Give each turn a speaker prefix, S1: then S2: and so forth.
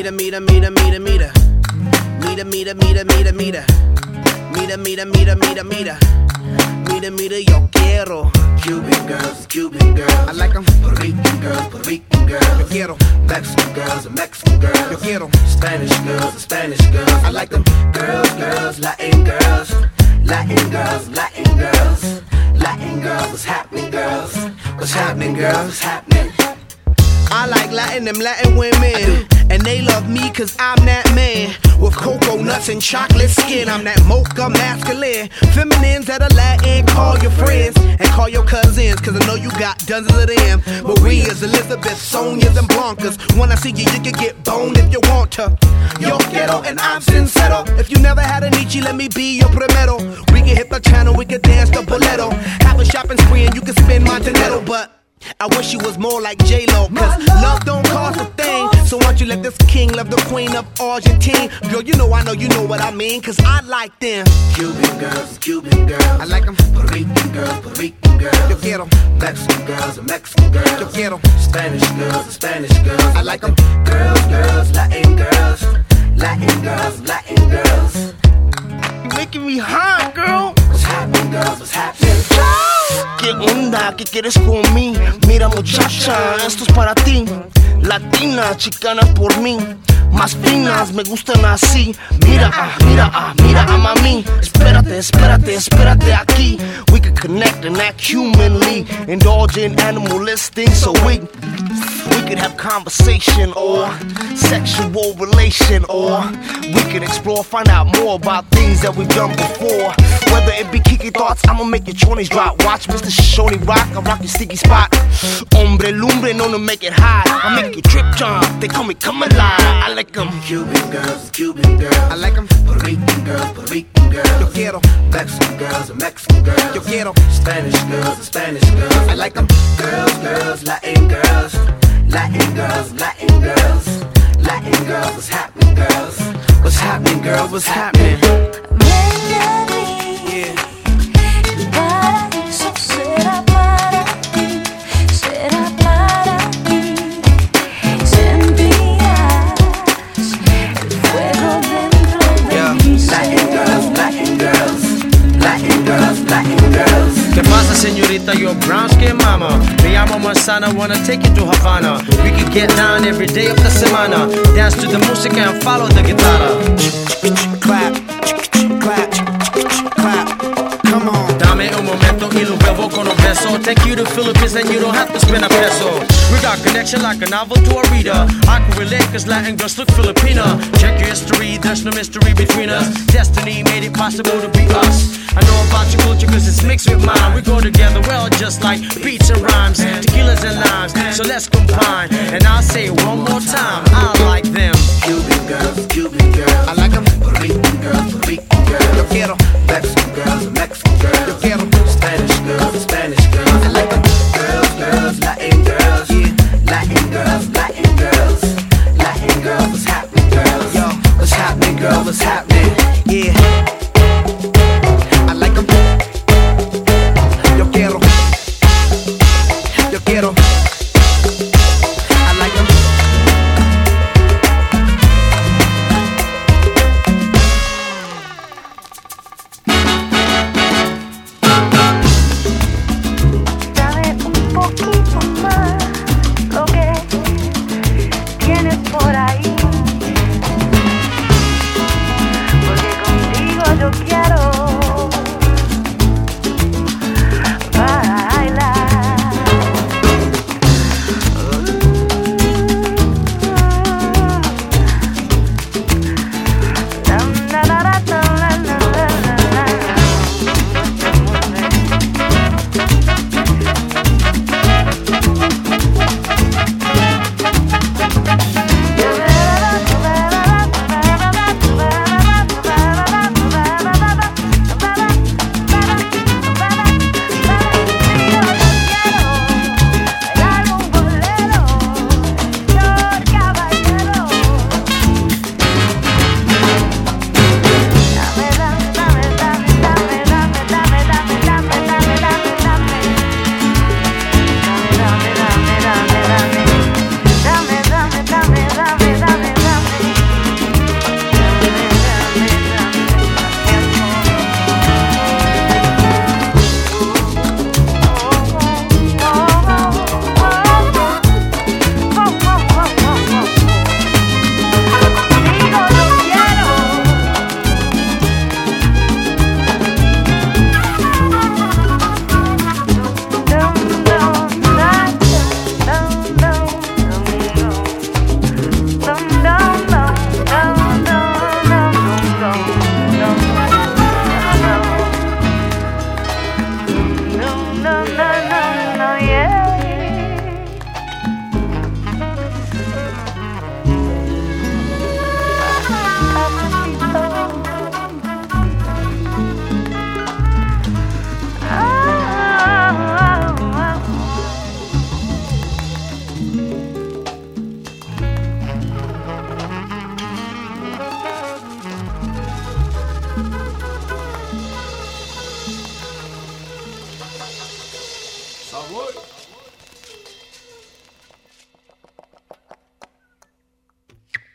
S1: Mira, mira, mira, mira, mira. Mira, mira, mira, mira, mira. Mira, mira, mira, mira, mira. Mira, mira, yo quiero
S2: Cuban girls, Cuban girls.
S1: I like them.
S2: Puerto Rican girls.
S1: Yo quiero
S2: Mexican girls, Mexican girls.
S1: Yo quiero
S2: Spanish girls, Spanish girls.
S1: I like them.
S2: Girls, Latin girls. Latin girls, Latin girls. Latin girls, what's happening, girls? What's happening, girls? What's happening?
S1: I like Latin, them Latin women. And they love me cause I'm that man. With cocoa nuts and chocolate skin. I'm that mocha masculine. Feminines that are Latin, call your friends. And call your cousins, cause I know you got dozens of them. Maria's, Elizabeth, Sonia's, and Blancas. When I see you, you can get boned if you want to. Yo quiero and I'm sincero. If you never had a Nietzsche, let me be your primero. We can hit the channel, we can dance the boleto. Have a shopping spree and you can spend Montenegro. But I wish you was more like J-Lo, cause love don't cost a thing. So why don't you let this king love the queen of Argentine? Girl, you know what I mean, cause I like them.
S2: Cuban girls, Cuban girls.
S1: I like them.
S2: Puerto Rican girls, Puerto Rican girls.
S1: Yo quiero
S2: Mexican girls, Mexican girls.
S1: Yo quiero
S2: Spanish girls, Spanish girls.
S1: I like them.
S2: Girls, Latin girls. Latin girls, Latin girls.
S1: Making me hot, girl.
S2: What's happening, girls? What's happening?
S1: ¿Qué onda? ¿Qué quieres con mí? Mira muchacha, esto es para ti. Latina, chicana por mí. Más finas, me gustan así. Mira, mira a mami. Espérate aquí. We can connect and act humanly. Indulge in animalistic, so we could have conversation or sexual relation, or we could explore, find out more about things that we've done before. Whether it be kiki thoughts, I'ma make your chonies drop. Watch Mr. Shoney rock, I rock your sticky spot. Hombre lumbre, known to make it high. I make you trip jump, they call me come alive. I like them.
S2: Cuban girls, Cuban girls.
S1: I like them.
S2: Puerto Rican girls, Puerto Rican girls.
S1: Yo quiero
S2: Mexican girls, Mexican girls.
S1: Yo quiero
S2: Spanish girls, Spanish girls.
S1: I like them.
S2: Girls, Latin girls. Latin girls, Latin girls. Latin girls, what's happening, girls? What's happening, girls? What's happening?
S1: Yeah.
S3: Paraíso será para ti, será para ti. Sentirás el fuego dentro de mí.
S2: Latin girls, Latin girls. Latin girls, Latin girls.
S4: ¿Qué pasa, señorita? You're brown skin mama. Me llamo Manzana, wanna take you to Havana. We can get down every day of the semana. Dance to the music and follow the guitarra.
S1: Clap, clap, clap. Come on.
S4: Dame un momento y lo vuelvo con un beso. Take you to Philippines and you don't have to spend a peso. We got connection like a novel to a reader. I can relate cause Latin girls look Filipina. Check your history, there's no mystery between us. Destiny made it possible to be us. I know about your culture cause it's mixed with mine. We go together well just like beats and rhymes, tequilas and limes. So let's combine. And I'll say it one more time, I like them.
S2: Cuban girls, Cuban girls.
S1: I like them.
S2: Puerto Rican girls, Puerto Rican girls.
S1: Yo quiero
S2: Mexican girls, Mexican girls.
S1: Yo quiero
S2: Spanish girls, Spanish girls.
S1: I like them.
S2: Girls, Latin girls. Latin girls, Latin girls. Latin girls, what's happening, girls?
S1: Yo,
S2: What's happening, girls? What's happening?
S1: yeah. I like them. Yo quiero. Yo quiero. I like them.
S5: What?